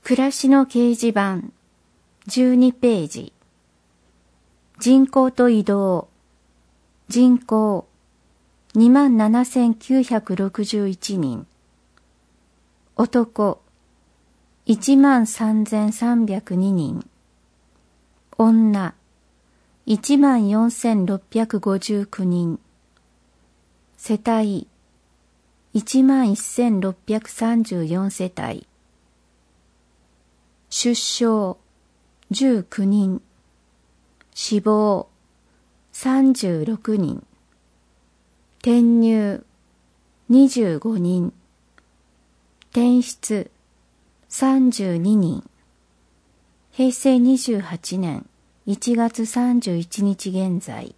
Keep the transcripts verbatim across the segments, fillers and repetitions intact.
暮らしの掲示板じゅうにページ。人口と移動。人口 にまんななせんきゅうひゃくろくじゅういち 人。男 いちまんさんぜんさんびゃくに 人。女 いちまんよんせんろっぴゃくごじゅうきゅう 人。世帯 いちまんせんろっぴゃくさんじゅうよん 世帯。出生じゅうきゅうにん。死亡さんじゅうろくにん。転入にじゅうごにん。転出さんじゅうににん。へいせいにじゅうはちねんいちがつさんじゅういちにち現在。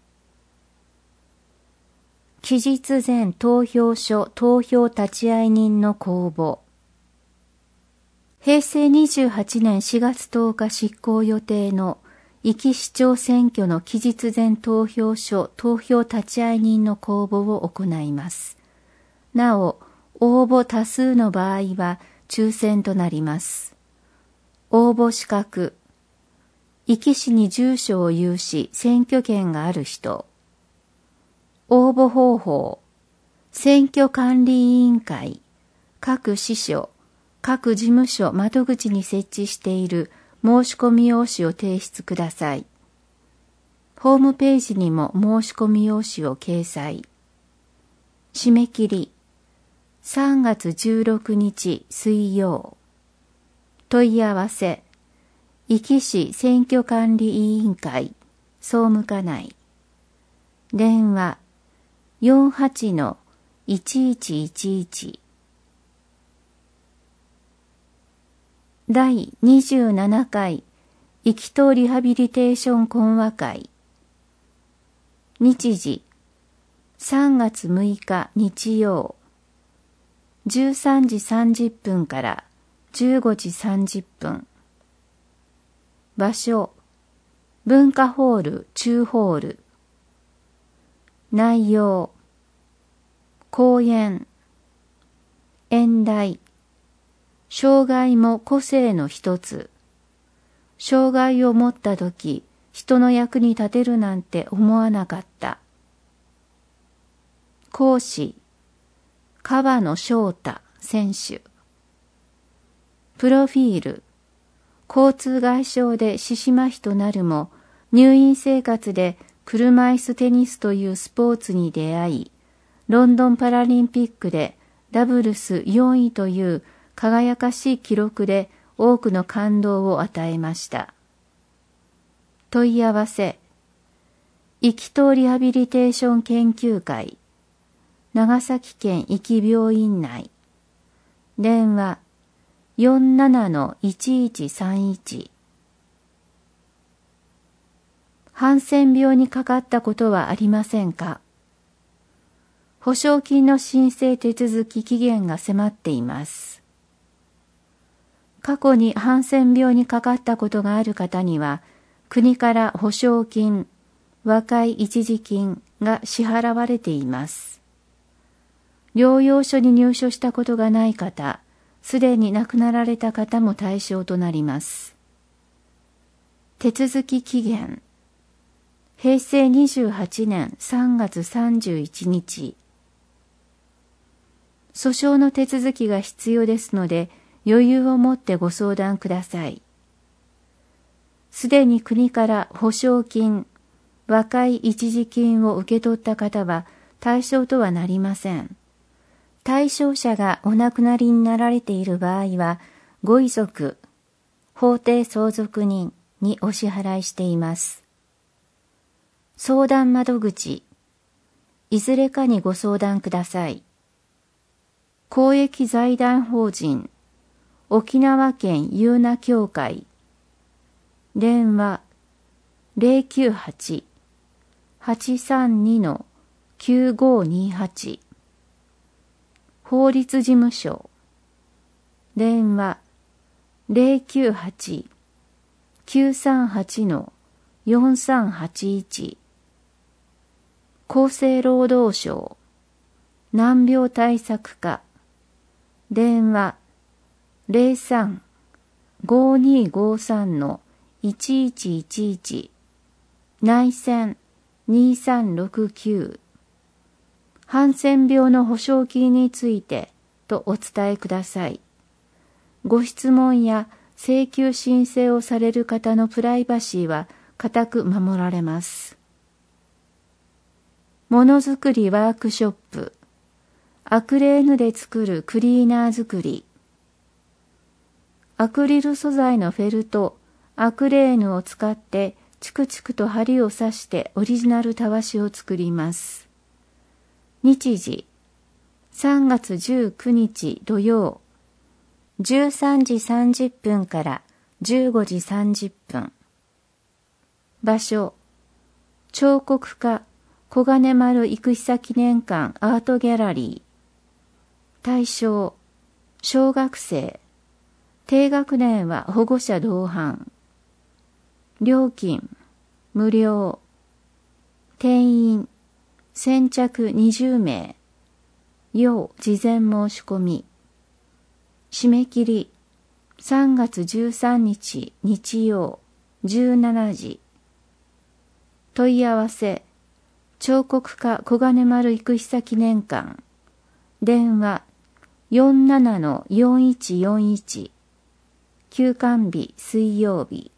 期日前投票所投票立会人の公募。へいせいにじゅうはちねんしがつとおか執行予定の壱岐市長選挙の期日前投票所投票立会人の公募を行います。なお、応募多数の場合は抽選となります。応募資格。壱岐市に住所を有し選挙権がある人。応募方法。選挙管理委員会、各支所、各事務所窓口に設置している申し込み用紙を提出ください。ホームページにも申し込み用紙を掲載。締め切りさんがつじゅうろくにち水曜。問い合わせ壱岐市選挙管理委員会総務課内。電話 よんはちのいちいちいちいち。だいにじゅうななかい壱岐島リハビリテーション講話会。日時さんがつむいか日曜じゅうさんじさんじゅっぷんからじゅうごじさんじゅっぷん。場所文化ホール中ホール。内容講演演題障害も個性の一つ。障害を持ったとき、人の役に立てるなんて思わなかった。講師、川野翔太選手。プロフィール、交通外傷で四肢麻痺となるも、入院生活で車椅子テニスというスポーツに出会い、ロンドンパラリンピックでダブルスよんいという輝かしい記録で多くの感動を与えました。問い合わせ、壱岐島リハビリテーション研究会、長崎県壱岐病院内。電話 よんななのいちいちさんいち。ハンセン病にかかったことはありませんか？保証金の申請手続き期限が迫っています。過去にハンセン病にかかったことがある方には、国から保証金、和解一時金が支払われています。療養所に入所したことがない方、すでに亡くなられた方も対象となります。手続き期限、へいせいにじゅうはちねんさんがつさんじゅういちにち。訴訟の手続きが必要ですので、余裕を持ってご相談ください。すでに国から保証金、和解一時金を受け取った方は対象とはなりません。対象者がお亡くなりになられている場合は、ご遺族、法定相続人にお支払いしています。相談窓口、いずれかにご相談ください。公益財団法人沖縄県ゆうな協会。電話 ゼロきゅうはち はちさんにのきゅうごにはち。法律事務所。電話 ゼロきゅうはち きゅうさんはちのよんさんはちいち。厚生労働省難病対策課。電話 ゼロさんごにーごさんのいちいちいちいち、内線にさんろくきゅう、ハンセン病の保証金についてとお伝えください。ご質問や請求申請をされる方のプライバシーは固く守られます。ものづくりワークショップ、アクレーヌで作るクリーナー作り。アクリル素材のフェルト、アクレーヌを使ってチクチクと針を刺してオリジナルたわしを作ります。日時、さんがつじゅうくにち土曜、じゅうさんじさんじゅっぷんからじゅうごじさんじゅっぷん。場所、彫刻家小金丸生久記念館アートギャラリー。対象、小学生。低学年は保護者同伴。料金、無料。定員、先着にじゅうめい。要事前申し込み。締め切り、さんがつじゅうさんにち日曜、じゅうしちじ。問い合わせ、彫刻家小金丸生久記念館。電話、よんななのよんいちよんいち。休館日水曜日。